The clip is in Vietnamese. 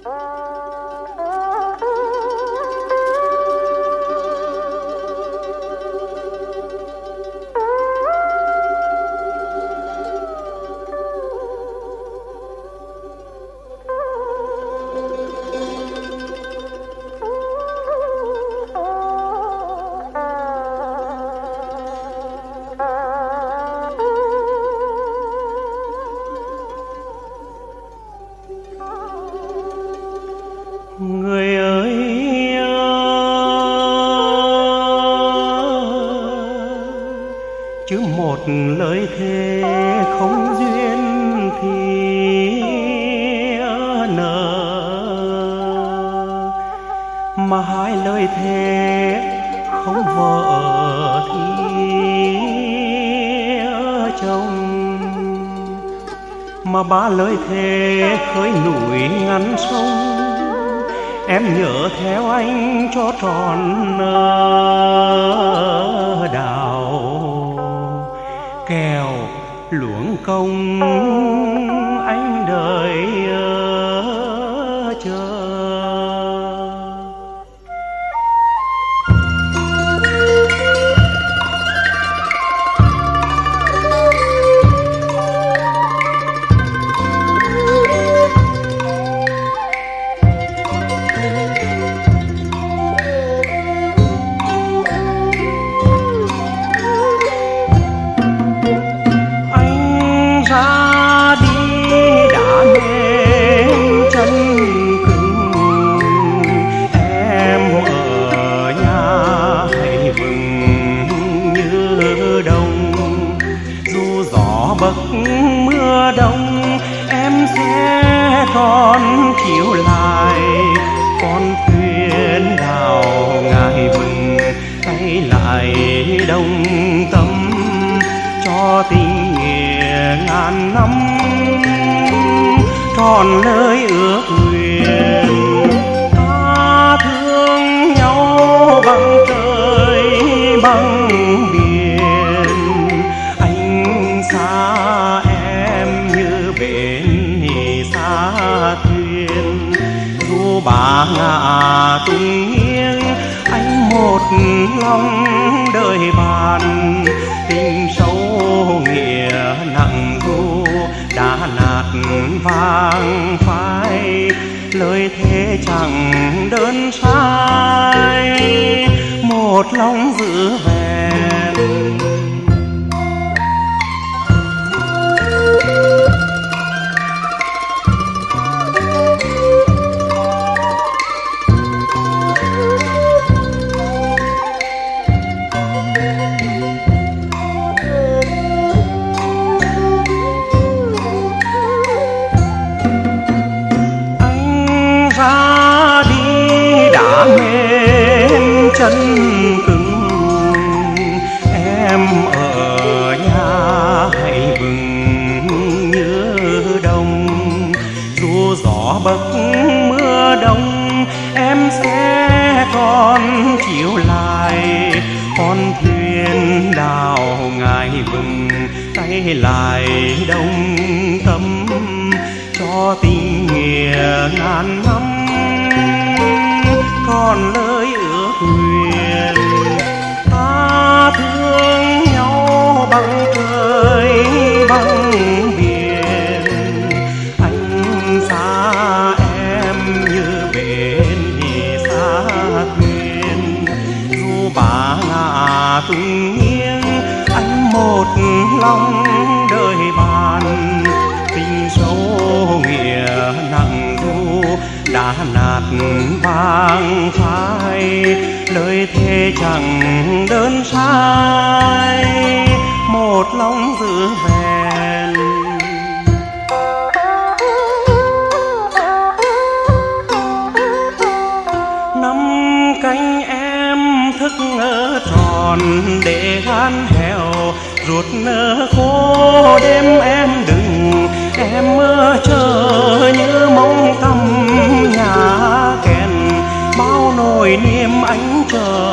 Người ơi chứ một lời thề không duyên thì nợ, mà hai lời thề không vợ thì chồng, mà ba lời thề khơi núi ngăn sông. Em nhớ theo anh cho tròn đào kèo luống công anh đợi chờ. Bấc mưa đông em sẽ còn chiếu lại con thuyền đào ngài vừng, tay lại đông tâm cho tình nghĩa ngàn năm tròn lời ước nguyện. Ta thương nhau bằng trời bằng biển, anh xa em như bến xa thuyền. Dù ba ngả tung nghiêng anh một lòng đời bàn, tình sâu nghĩa nặng dù đã nát vàng phai. Lời thề chẳng đơn sai một lòng giữ vẹn. Ra đi đã mến chân cứng, em ở nhà hãy vừng như đông. Dù gió bấc mưa đông em sẽ còn chiếu lại con thuyền đào ngài vừng, tay lại đông tâm cho tình nghĩa ngàn năm còn lời ước nguyện. Ta thương nhau bằng trời bằng biển, anh xa em như bến xa thuyền. Dù ba ngả tung nghiêng anh một lòng đời bàn, tình sâu nghĩa nặng dù đã nát vàng phai. Lời thề chẳng đơn sai một lòng giữ vẹn. Năm cánh em thức ngỡ tròn để gan heo ruột nở khô đêm em đừng. Em mơ chờ như mong thăm nhà kèn bao nỗi niềm anh chờ